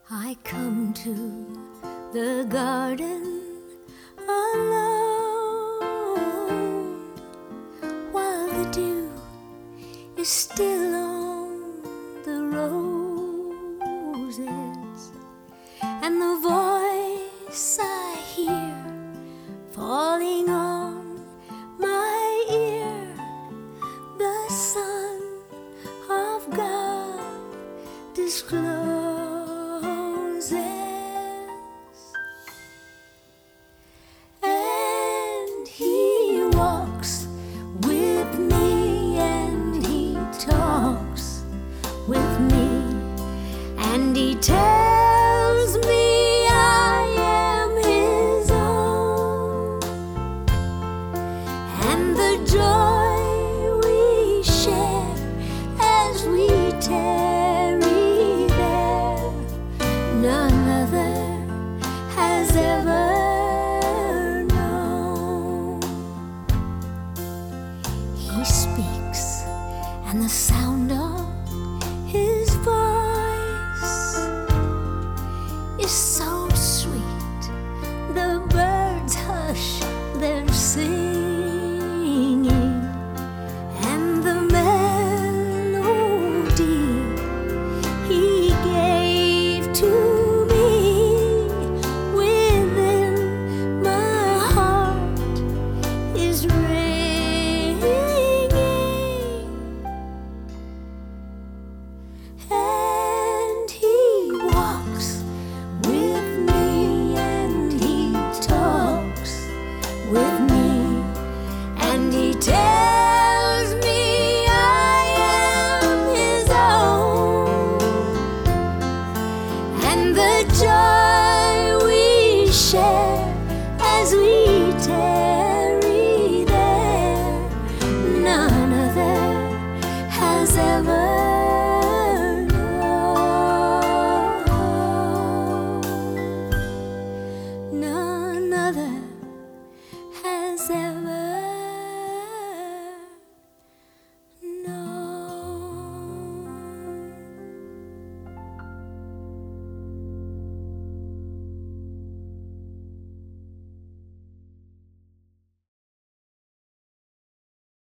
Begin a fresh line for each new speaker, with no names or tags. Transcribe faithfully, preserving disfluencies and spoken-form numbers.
I come to the garden alone while the dew is still on the roses, and the voice I hear falling on my ear, the Son of God discloses. And he walks with me, and he talks with me, and he tells me I am his own, and the joy we share as we tarry there, none other has ever known. He speaks, and the sound of his voice is so sweet, the birds hush their singing, and the melody he gave to me within my heart is ringing. And he walks with me, and he talks with me, and he tells me I am his own, and the joy we share as we tarry there, none other has ever